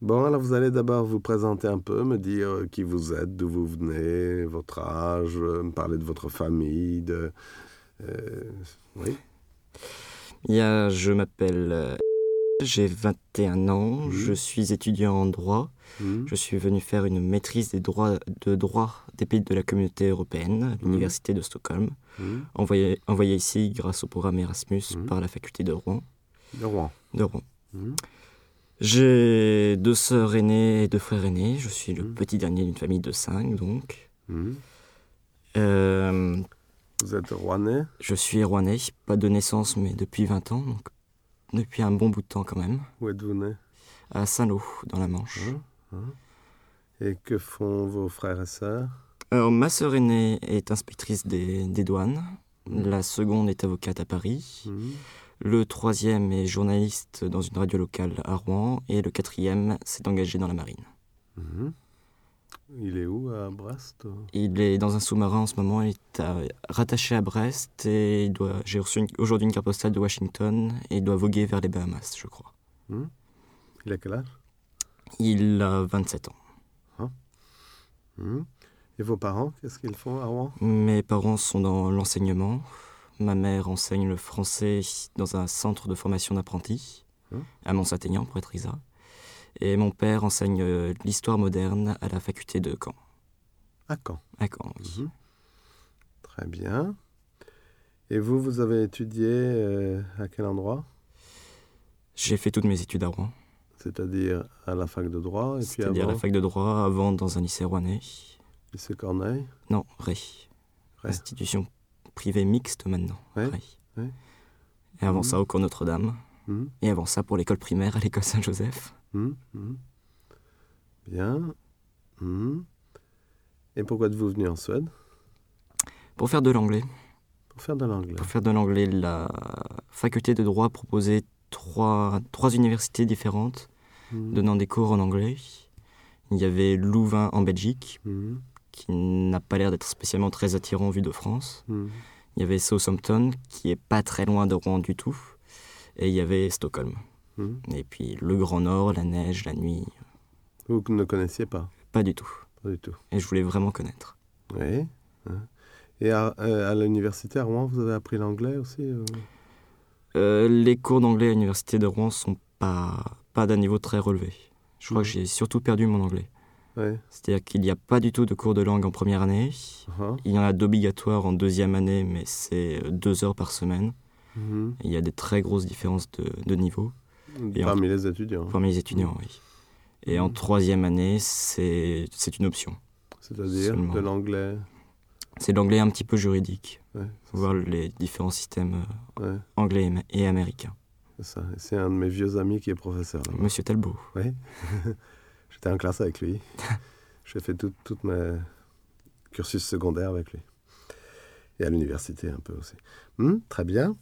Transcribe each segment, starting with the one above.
Bon, alors vous allez d'abord vous présenter un peu, me dire qui vous êtes, d'où vous venez, votre âge, me parler de votre famille, euh, oui. Je m'appelle, j'ai 21 ans, je suis étudiant en droit. Mhm. Je suis venu faire une maîtrise de droit des pays de la communauté européenne à l'université de Stockholm, Mhm. envoyé ici grâce au programme Erasmus Mhm. par la faculté de Rouen. De Rouen. Mhm. J'ai 2 sœurs aînées et 2 frères aînés. Je suis le petit dernier d'une famille de 5, donc. Mhm. Euh, Vous êtes rouennais? je suis rouennais, pas de naissance, mais depuis 20 ans, donc depuis un bon bout de temps quand même, Où êtes-vous né? à Saint-Lô, dans la Manche. Hein? Et que font vos frères et sœurs? Alors, ma sœur aînée est inspectrice des douanes. Mhm. La seconde est avocate à Paris. Mhm. Le troisième est journaliste dans une radio locale à Rouen. Et le quatrième s'est engagé dans la marine. Mhm. Il est où, à Brest? Il est dans un sous-marin en ce moment. Il est rattaché à Brest. Et j'ai reçu aujourd'hui une carte postale de Washington. Et il doit voguer vers les Bahamas, je crois. Mhm. Il a quel âge? Il a 27 ans. Mhm. Et vos parents, qu'est-ce qu'ils font à Rouen? Mes parents sont dans l'enseignement. Ma mère enseigne le français dans un centre de formation d'apprentis, à Mont-Saint-Aignan pour être exact. Et mon père enseigne l'histoire moderne à la faculté de Caen. À Caen. À Caen, oui. Mhm. Très bien. Et vous avez étudié à quel endroit? J'ai fait toutes mes études à Rouen, C'est-à-dire à la fac de droit, et puis c'est-à-dire la avant, fac de droit, avant dans un lycée rouennais. lycée Corneille. Non, Ray. Ouais. Institution privée mixte maintenant, Ouais. Ray. Ouais. Et avant ça, au cours Notre-Dame. Mhm. Et avant ça, pour l'école primaire, à l'école Saint-Joseph. Mhm. Mhm. Bien. Mhm. Et pourquoi êtes-vous venu en Suède? Pour faire de l'anglais. Pour faire de l'anglais. Pour faire de l'anglais, la faculté de droit proposait trois universités différentes donnant des cours en anglais. Il y avait Louvain en Belgique, qui n'a pas l'air d'être spécialement très attirant vu de France. Il y avait Southampton, qui est pas très loin de Rouen du tout. Et il y avait Stockholm. Et puis le Grand Nord, la neige, la nuit. Vous ne connaissiez pas? Pas du tout. Pas du tout. Et je voulais vraiment connaître. Oui. Et à l'université à Rouen, vous avez appris l'anglais aussi? Les cours d'anglais à l'université de Rouen sont pas d'un niveau très relevé. Je crois que j'ai surtout perdu mon anglais. Ouais. C'est-à-dire qu'il n'y a pas du tout de cours de langue en première année. Il y en a d'obligatoires en deuxième année, mais c'est 2 heures par semaine. Et il y a des très grosses différences de niveau. Parmi les étudiants? Parmi les étudiants, oui. Et en troisième année, c'est une option. C'est-à-dire de l'anglais? C'est l'anglais un petit peu juridique. Ouais, voir les différents systèmes anglais et américains. C'est ça. C'est un de mes vieux amis qui est professeur là-bas. Monsieur Talbot. Oui. J'étais en classe avec lui. J'ai fait tout mes cursus secondaire avec lui. Et à l'université un peu aussi. Très bien.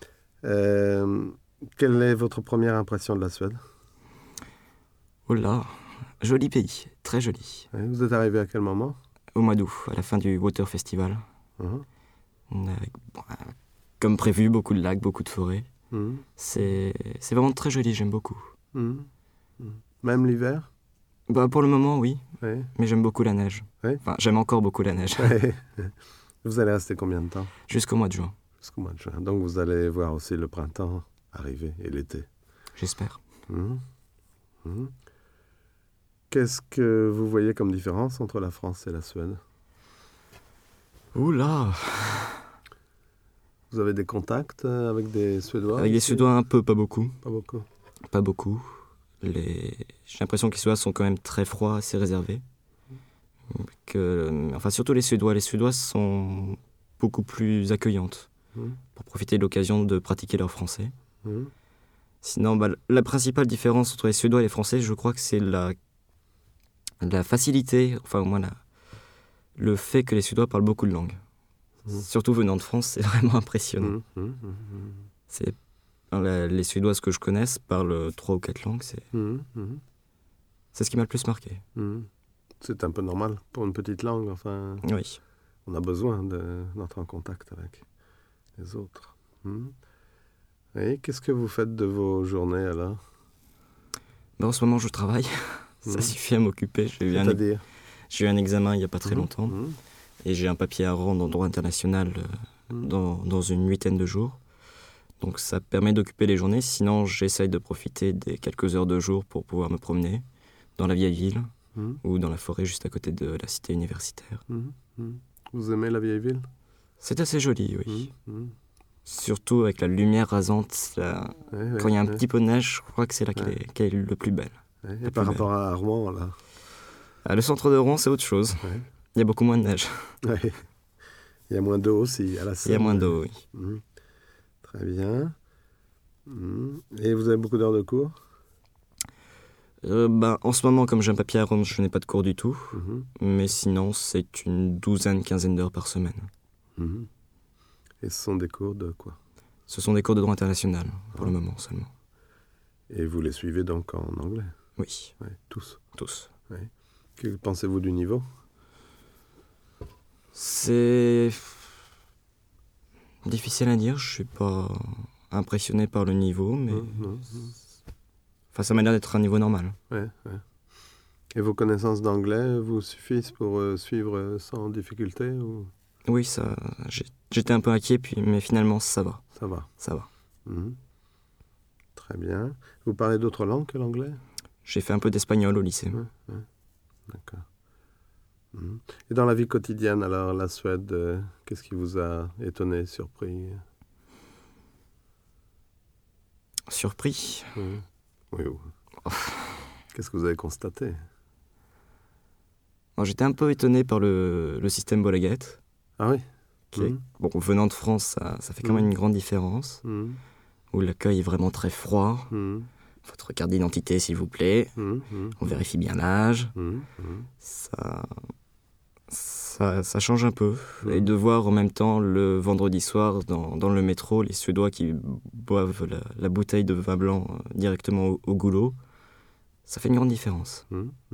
Quelle est votre première impression de la Suède? Oh là, joli pays, très joli. Oui, vous êtes arrivé à quel moment? Au mois d'août, à la fin du Water Festival. On a, comme prévu, beaucoup de lacs, beaucoup de forêts. C'est vraiment très joli, j'aime beaucoup. Même l'hiver? Pour le moment, oui. Oui. Mais j'aime beaucoup la neige. Oui. Enfin, j'aime encore beaucoup la neige. Oui. Vous allez rester combien de temps? Jusqu'au mois de juin. Jusqu'au mois de juin. Donc vous allez voir aussi le printemps arriver et l'été. J'espère. Qu'est-ce que vous voyez comme différence entre la France et la Suède? Oula! Vous avez des contacts avec des Suédois? Avec des Suédois un peu, pas beaucoup. Pas beaucoup? Pas beaucoup. J'ai l'impression que les Suédois sont quand même très froids, assez réservés. Enfin, surtout les Suédois. Les Suédois sont beaucoup plus accueillantes pour profiter de l'occasion de pratiquer leur français. Sinon, la principale différence entre les Suédois et les Français, je crois que c'est la facilité, enfin au moins le fait que les Suédois parlent beaucoup de langues. Surtout venant de France, c'est vraiment impressionnant. Les Suédoises que je connaisse parlent 3 ou 4 langues. C'est ce qui m'a le plus marqué. C'est un peu normal pour une petite langue. Enfin, oui. On a besoin d'entrer en contact avec les autres. Et qu'est-ce que vous faites de vos journées alors? En ce moment, je travaille. Ça suffit à m'occuper. C'est-à-dire J'ai eu un examen il n'y a pas très longtemps. Mmh. Et j'ai un papier à rendre en droit international dans une 8aine de jours. Donc ça permet d'occuper les journées. Sinon, j'essaye de profiter des quelques heures de jour pour pouvoir me promener dans la vieille ville ou dans la forêt juste à côté de la cité universitaire. Vous aimez la vieille ville? C'est assez joli, oui. Surtout avec la lumière rasante. Quand il y a un petit peu de neige, je crois que c'est là qu'elle est le plus belle. Et par rapport à Rouen, là? Le centre de Rouen, c'est autre chose. Il y a beaucoup moins de neige. Il y a moins d'eau aussi à la Seine. Il y a moins d'eau, oui. Très bien. Et vous avez beaucoup d'heures de cours? En ce moment, comme j'ai un papier à rendre, je n'ai pas de cours du tout. Mais sinon, c'est une quinzaine d'heures par semaine. Et ce sont des cours de quoi? Ce sont des cours de droit international, pour le moment seulement. Et vous les suivez donc en anglais? Oui. Tous? Tous. Que pensez-vous du niveau? C'est difficile à dire, je suis pas impressionné par le niveau, mais enfin, ça m'a l'air d'être un niveau normal. Et vos connaissances d'anglais vous suffisent pour suivre sans difficulté ou... Oui, j'étais un peu inquiet, mais finalement, ça va. Ça va. Ça va. Très bien. Vous parlez d'autres langues que l'anglais? J'ai fait un peu d'espagnol au lycée. D'accord. Et dans la vie quotidienne, alors, la Suède, qu'est-ce qui vous a étonné, surpris? Surpris? Oui. Qu'est-ce que vous avez constaté? J'étais un peu étonné par le système Bolaget. Ah oui? Bon, venant de France, ça fait quand même une grande différence. Où l'accueil est vraiment très froid. Votre carte d'identité, s'il vous plaît. On vérifie bien l'âge. Ça change un peu. Et de voir en même temps, le vendredi soir, dans le métro, les Suédois qui boivent la bouteille de vin blanc directement au goulot, ça fait une grande différence.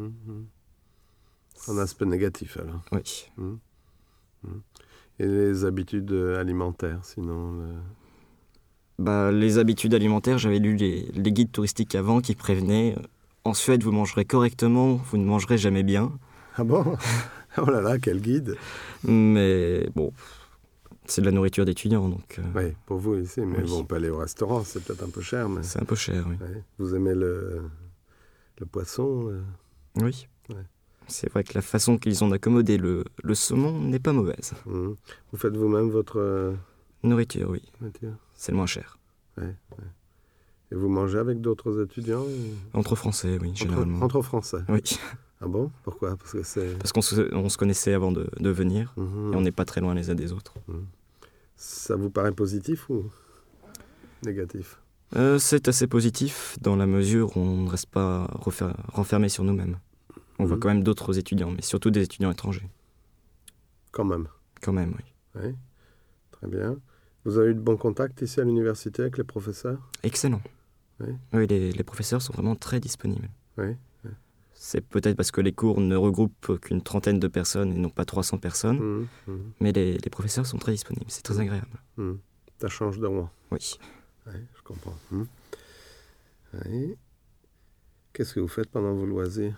Un aspect négatif, alors. Oui. Et les habitudes alimentaires, sinon Les habitudes alimentaires, j'avais lu les guides touristiques avant qui prévenaient en Suède, vous mangerez correctement, vous ne mangerez jamais bien. Ah bon? Oh là là, quel guide! Mais bon, c'est de la nourriture d'étudiants, donc... Oui, pour vous ici, mais bon, on peut aller au restaurant, c'est peut-être un peu cher, mais... C'est un peu cher, oui. Vous aimez le poisson? Oui. C'est vrai que la façon qu'ils ont d'accommoder le saumon n'est pas mauvaise. Vous faites vous-même votre... Nourriture, oui. Nourriture. C'est le moins cher. Et vous mangez avec d'autres étudiants? Entre Français, oui, généralement. Entre Français? Oui. Ah bon? Pourquoi? Parce qu'on se connaissait avant de venir, et on n'est pas très loin les uns des autres. Ça vous paraît positif ou négatif? C'est assez positif, dans la mesure où on ne reste pas renfermé sur nous-mêmes. On voit quand même d'autres étudiants, mais surtout des étudiants étrangers. Quand même? Quand même, oui. Très bien. Vous avez eu de bons contacts ici à l'université avec les professeurs? Excellent. Oui, les professeurs sont vraiment très disponibles. C'est peut-être parce que les cours ne regroupent qu'une trentaine de personnes et non pas 300 personnes, mais les professeurs sont très disponibles, c'est très agréable. Ça change de Rouen? Oui. Je comprends. Qu'est-ce que vous faites pendant vos loisirs?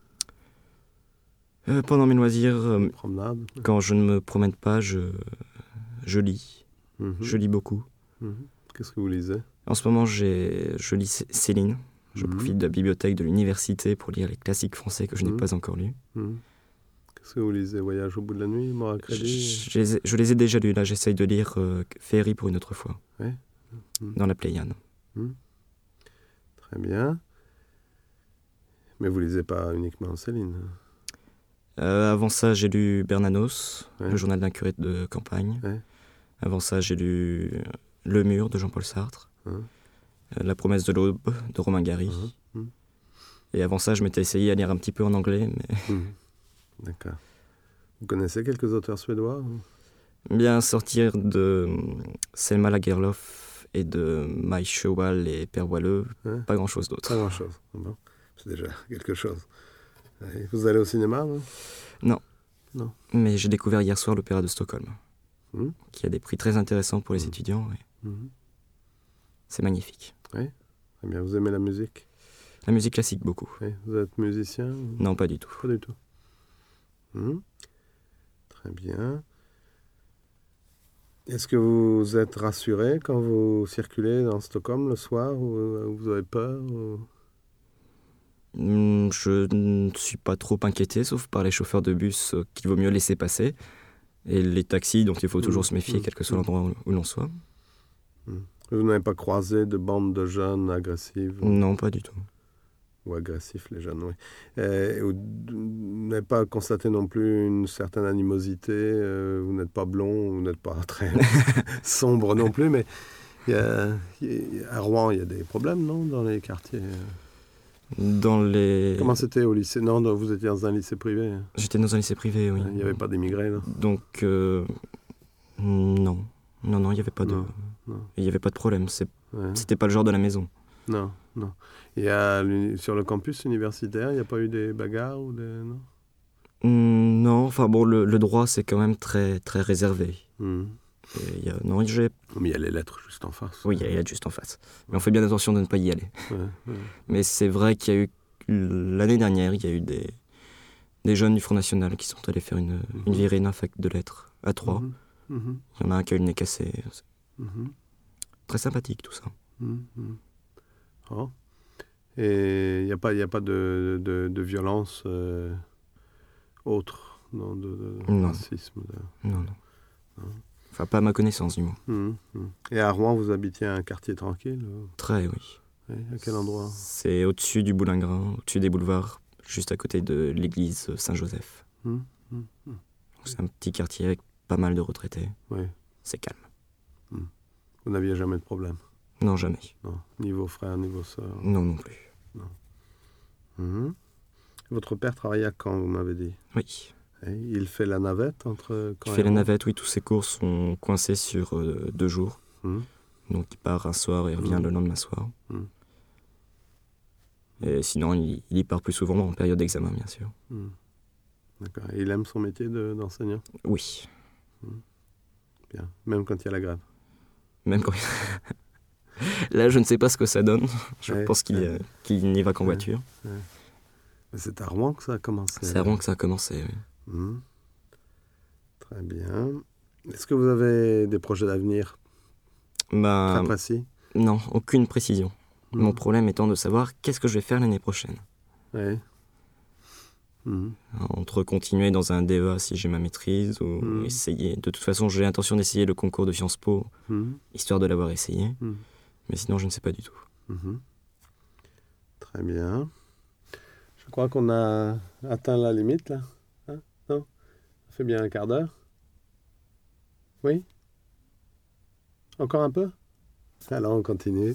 Pendant mes loisirs, promenade? Quand je ne me promène pas, je lis. Je lis beaucoup. Qu'est-ce que vous lisez? En ce moment, je lis Céline. Je profite de la bibliothèque de l'université pour lire les classiques français que je n'ai pas encore lus. Qu'est-ce que vous lisez? Voyage au bout de la nuit, Mort à crédit? Je les ai déjà lus. Là, j'essaye de lire Féerie pour une autre fois. Dans la Pléiade. Très bien. Mais vous lisez pas uniquement Céline? Avant ça, j'ai lu Bernanos, le journal d'un curé de campagne. Avant ça, j'ai lu Le Mur de Jean-Paul Sartre. La promesse de l'aube de Romain Gary. Et avant ça, je m'étais essayé à lire un petit peu en anglais. Mais... D'accord. Vous connaissez quelques auteurs suédois? Bien, sortir de Selma Lagerlöf et de Maj Sjöwall et Per Wallö, pas grand-chose d'autre. Pas grand-chose. Bon, c'est déjà quelque chose. Vous allez au cinéma? Non. Mais j'ai découvert hier soir l'Opéra de Stockholm, qui a des prix très intéressants pour les étudiants. C'est magnifique. Oui. Eh bien, vous aimez la musique? La musique classique, beaucoup. Oui. Vous êtes musicien ou... Non, pas du tout. Pas du tout. Très bien. Est-ce que vous êtes rassuré quand vous circulez dans Stockholm le soir ou vous avez peur ou... Je ne suis pas trop inquiété, sauf par les chauffeurs de bus qu'il vaut mieux laisser passer, et les taxis dont il faut toujours se méfier, quel que soit l'endroit où l'on soit. Vous n'avez pas croisé de bandes de jeunes agressives Non, pas du tout. Ou agressifs, les jeunes, oui. Vous n'avez pas constaté non plus une certaine animosité. Vous n'êtes pas blond, vous n'êtes pas très sombre non plus, mais à Rouen, il y a des problèmes, non, dans les quartiers Dans les... Comment c'était au lycée? Non, vous étiez dans un lycée privé. J'étais dans un lycée privé, oui. Il n'y avait pas d'immigrés, là? Donc, non. Non, il n'y avait pas de... Non. Il n'y avait pas de problème. C'était pas le genre de la maison. Non. Sur le campus universitaire, il n'y a pas eu des bagarres ou des... Non, non, enfin bon, le droit, c'est quand même très, très réservé. Et non, mais il y a les lettres juste en face. Oui, il y a les lettres juste en face. Mais on fait bien attention de ne pas y aller. Mais c'est vrai qu'il y a eu... L'année dernière, il y a eu des jeunes du Front National qui sont allés faire une virée à fac de lettres à Troyes. Il y en a un qui a eu le nez cassé. Très sympathique, tout ça. Oh. Et il n'y a pas de violence autre, non, de racisme. Non. Enfin, pas à ma connaissance, du moins. Et à Rouen, vous habitiez un quartier tranquille? Très, oui. À quel endroit? C'est au-dessus du Boulingrin, au-dessus des boulevards, juste à côté de l'église Saint-Joseph. Donc c'est un petit quartier avec pas mal de retraités. Oui. C'est calme. Vous n'aviez jamais de problème? Non, jamais. Non. Ni vos frères, ni vos sœurs? Non plus. Non. Votre père travaillait à Caen, vous m'avez dit? Oui. Et il fait la navette entre Caen Il fait la navette, oui. Tous ses cours sont coincés sur 2 jours. Donc il part un soir et revient le lendemain soir. Et sinon, il y part plus souvent en période d'examen, bien sûr. D'accord. Et il aime son métier d'enseignant? Oui. Bien. Même quand il y a la grève? Même quand... Là, je ne sais pas ce que ça donne. Je pense qu'il n'y va qu'en voiture. C'est à Rouen que ça a commencé? C'est à Rouen que ça a commencé, oui. Très bien. Est-ce que vous avez des projets d'avenir très précis? Non, aucune précision. Mon problème étant de savoir qu'est-ce que je vais faire l'année prochaine. Oui. Entre continuer dans un DEA si j'ai ma maîtrise ou essayer. De toute façon, j'ai l'intention d'essayer le concours de Sciences Po, histoire de l'avoir essayé. Mais sinon, je ne sais pas du tout. Très bien. Je crois qu'on a atteint la limite, là. Hein? Non? Ça fait bien un quart d'heure. Oui? Encore un peu? Alors, on continue.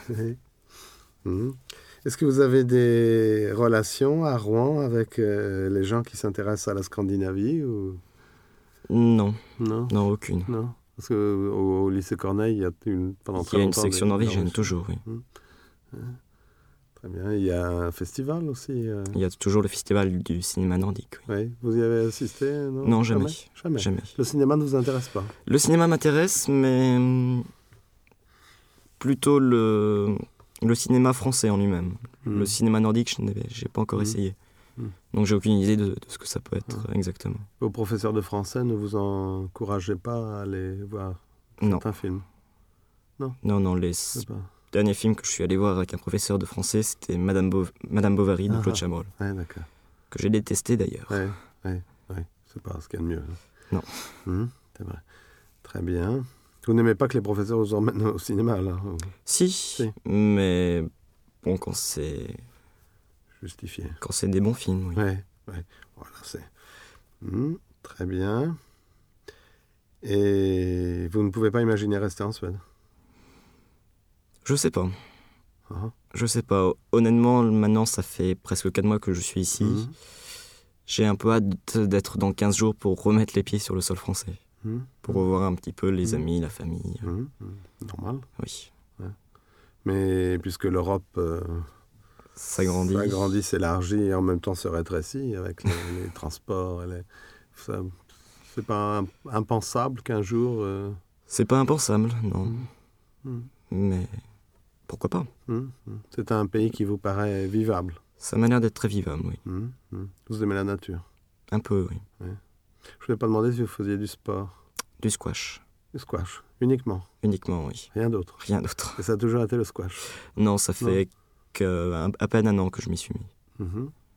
Est-ce que vous avez des relations à Rouen avec les gens qui s'intéressent à la Scandinavie ou... Non, aucune. Non, parce qu'au lycée Corneille, il y a pendant très longtemps... Il y a une section norvégienne, toujours, oui. Très bien. Il y a un festival aussi Il y a toujours le festival du cinéma nordique, oui. Oui. Vous y avez assisté? Non, jamais. Le cinéma ne vous intéresse pas? Le cinéma m'intéresse, mais plutôt le cinéma français en lui-même. Le cinéma nordique, je n'ai pas encore essayé. Donc j'ai aucune idée de ce que ça peut être exactement. Vos professeurs de français ne vous encourageaient pas à aller voir certains films? Non, les derniers films que je suis allé voir avec un professeur de français, c'était Madame Bovary de Claude Chabrol. D'accord. Que j'ai détesté d'ailleurs. Oui. C'est pas ce qu'il y a de mieux. Non. C'est vrai. Très bien. Vous n'aimez pas que les professeurs vous emmènent au cinéma, là? Si. Mais bon, quand c'est... Justifié. Quand c'est des bons films, oui. Oui. Voilà, c'est... Très bien. Et vous ne pouvez pas imaginer rester en Suède? Je sais pas. Je sais pas. Honnêtement, maintenant, ça fait presque 4 mois que je suis ici. J'ai un peu hâte d'être dans 15 jours pour remettre les pieds sur le sol français. Pour revoir un petit peu les amis, la famille. Normal. Oui. Mais puisque l'Europe s'agrandit, s'élargit et en même temps se rétrécit avec les transports, c'est pas impensable qu'un jour... C'est pas impensable, non. Mais Pourquoi pas? C'est un pays qui vous paraît vivable? Ça m'a l'air d'être très vivable, oui. Vous aimez la nature? Un peu, oui. Je ne vous ai pas demandé si vous faisiez du sport. Du squash. Du squash, uniquement? Uniquement, oui. Rien d'autre? Rien d'autre. Et ça a toujours été le squash? Non, ça fait à peine un an que je m'y suis mis.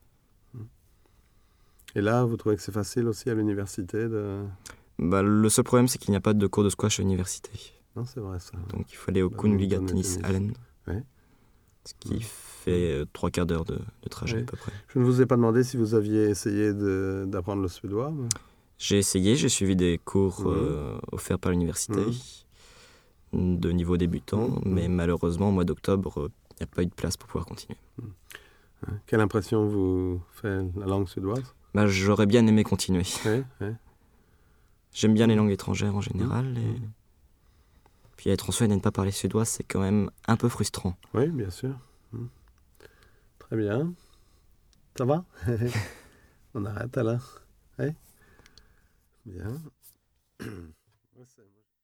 Et là, vous trouvez que c'est facile aussi à l'université de... Le seul problème, c'est qu'il n'y a pas de cours de squash à l'université. Non, c'est vrai ça. Donc il faut aller au Kungliga Tennis Hallen. Ouais. Ce qui fait 3/4 d'heure de trajet à peu près. Je ne vous ai pas demandé si vous aviez essayé d'apprendre le suédois. Mais... J'ai essayé, j'ai suivi des cours offerts par l'université de niveau débutant, mais malheureusement, au mois d'octobre, il n'y a pas eu de place pour pouvoir continuer. Quelle impression vous fait la langue suédoise? J'aurais bien aimé continuer. Ouais. J'aime bien les langues étrangères en général. Et... Puis être en Suède et ne pas parler suédois, c'est quand même un peu frustrant. Oui, bien sûr. Très bien. Ça va? On arrête alors. Bien.